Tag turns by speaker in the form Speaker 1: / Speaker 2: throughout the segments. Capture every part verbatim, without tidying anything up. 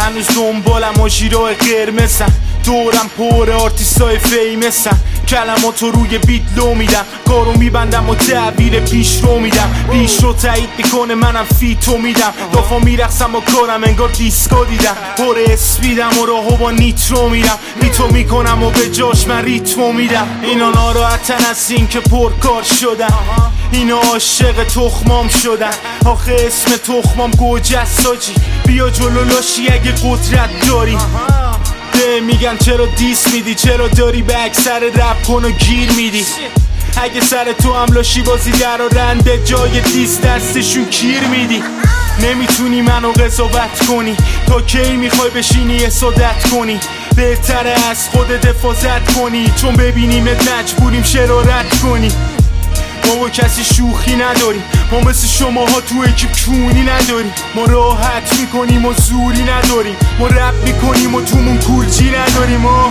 Speaker 1: هنوز دنبالم و ژیرای قرمزم، دورم پر آرتیستای فیمسم، کلماتو روی بیت لو میدم، کارو میبندم و تعبیر پیش رو میدم، پیش رو تایید میکنه منم فیتو میدم، دافا میرقصم و کارم انگار دیسکو دیدم، پر اسپیدم و راهو با نیترو میرم، نیتو میکنم و به جاش من ریتمو میدم. اینا ناراحتن از این که پرکار شدن، اینا عاشق تخمام شدن، آخه اسم تخمام گوجست آجی، بیا جلو لاشی اگه قدرت داری. ده میگن چرا دیس میدی، چرا داری به اکثر رپ کن و گیر میدی، اگه سر تو هم لاشی بازی در و رنده جای دیس دستشون کیر میدی. نمیتونی منو قضاوت کنی، تا کی میخوای بشینی حسادت کنی، بهتره از خودت حفاظت کنی، چون ببینیمت مجبوریم شرارت کنی. ما با کسی شوخی نداریم، ما مثل شماها تو اکیپ کونی نداریم، ما راحت میکنیم و زوری نداریم، ما رپ میکنیم و تومون کورچی نداریم. ما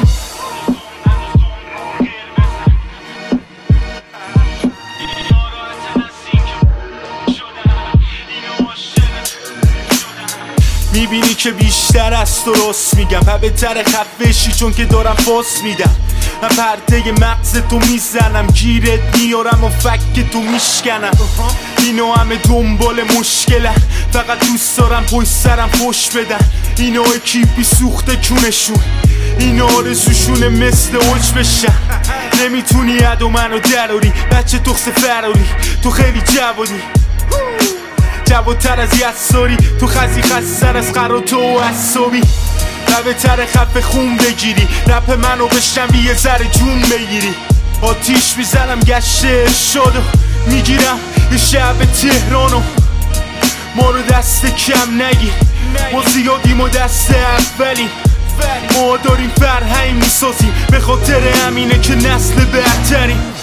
Speaker 1: میبینی که بیشتر از تو راست میگم، و بهتر خفشی چون که دارم فاس میدم، من پرده مغز تو میزنم، گیرت میارم و فک تو میشکنم. اینا همه دنبال مشکلن، فقط دوست دارم پشت سرم پشت بدن، اینا اکیپی سوخته کونشون، اینا آرزوشونه مثل اوج بشن. نمیتونی عدو منو دراری، بچه تخص فراری، تو خیلی جوادی، جوادتر از یساری، تو خزی خستر از قرار و عصابی، و بهتر خف خون بگیری، رپ منو بشنوی یه ذره جون بگیری. آتیش میزنم گشت ارشادو میگیرم یه شب تهرانو، ما رو دست کم نگیر، ما زیادیم و دست اولی، ما داریم فرهنگ میسازیم، به خاطر همینه که نسل بهتریم.